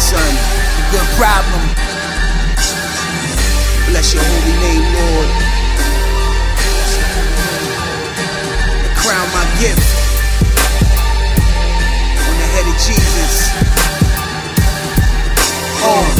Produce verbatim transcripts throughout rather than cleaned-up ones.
son. A good problem. Bless your holy name, Lord. And crown my gift on the head of Jesus. On.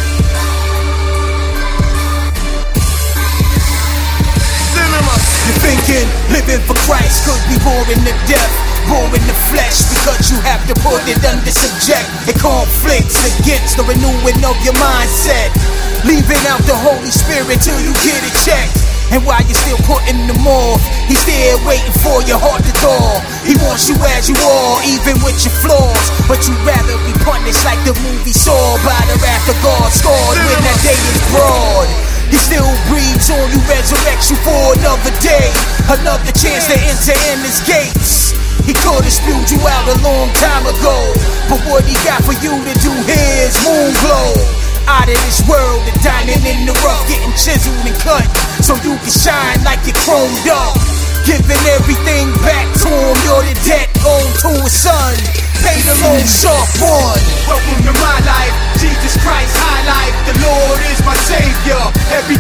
You're thinking living for Christ could be boring to death, boring the flesh, because you have to put it under subject. It conflicts against the renewing of your mindset, leaving out the Holy Spirit till you get it checked. And while you're still putting them off, he's there waiting for your heart to thaw. He wants you as you are, even with your flaws, but you'd rather be punished like the movie Saw, by the wrath of God scored when that day is broad. He still breathes on you, resurrects you for another day, another chance to enter in his gates. He could've spewed you out a long time ago, but what he got for you to do here is moon glow. Out of this world, the diamond in the rough, getting chiseled and cut, so you can shine like you're chromed up. Giving everything back to him, you're the debt owed to his son. Pay the loan, sharp one. Welcome to my life, Jesus Christ high life. The Lord is my Savior. Every